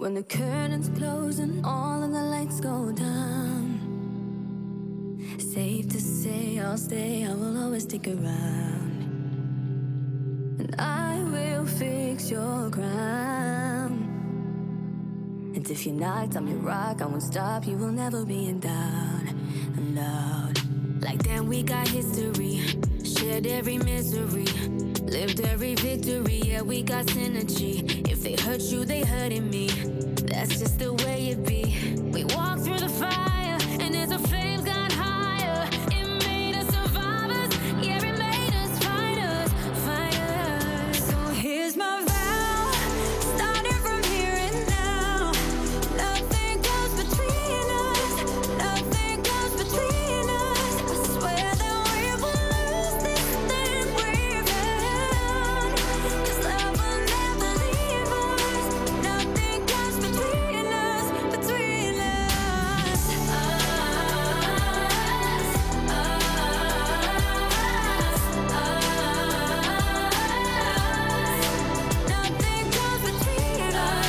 When the curtains close and all of the lights go down, safe to say I'll stay, I will always stick around. And I will fix your crown. And if you're knocked, I'm your rock, I won't stop, you will never be in doubt. Alone. Like then we got history, shared every misery, lived every victory, yeah, we got synergy. If they hurt you, they hurting me. That's just the way it be. We walk through the fire, and as the flames got higher, it made us survivors, yeah, it made us fighters, fighters. So here's my vow, starting from here and now. Nothing comes between us, nothing comes between us. I swear that we will lose this thing we've had, 'cause love will never leave us. Nothing comes between us, between us. Nothing comes between us.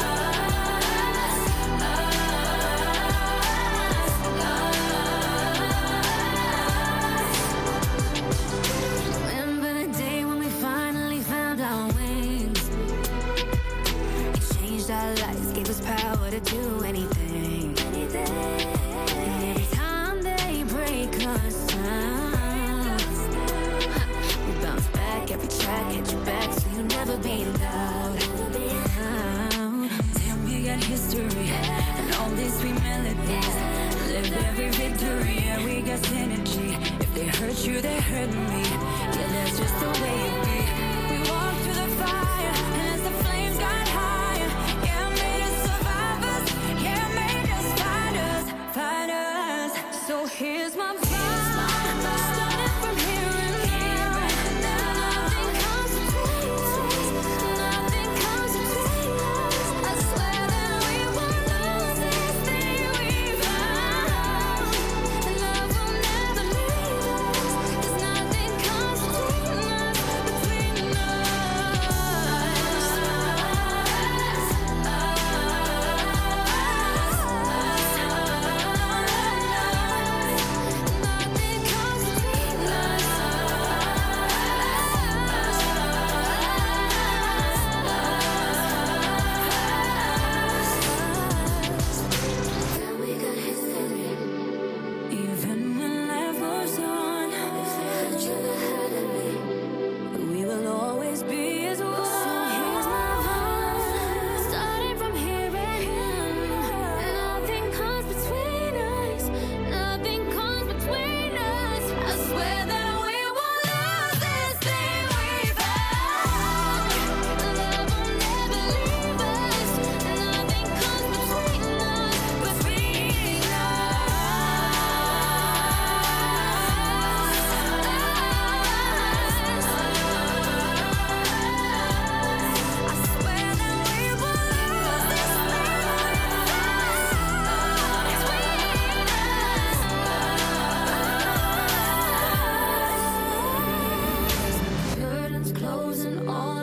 Remember the day when we finally found our wings? It changed our lives, gave us power to do anything. And every time they break us down, we bounce back, every track hit you back, so you'll never be loud. Damn, we got history, and all these sweet melodies, lived every victory, yeah, we got synergy. If they hurt you, they hurt me, yeah, that's just the way it be. We walk through the fire, and as the flames got higher, yeah, made us survivors, yeah, made us fighters, fighters. So here's my vow, starting from here and now. Nothing comes between us, nothing comes between us. I swear that we will lose this thing we found, and love will never leave us, 'cause nothing comes between us, between us. Nothing comes between us. We got history. Even when life moves on, if they hurt you, they hurting me, we will always be as one. So here's my vow, starting from here and now. Nothing comes between us, nothing comes between us. I swear that we will lose this thing we've had. Love will never leave us. Nothing comes between us, between us. I swear that we will lose this thing between us. Curtains closing, all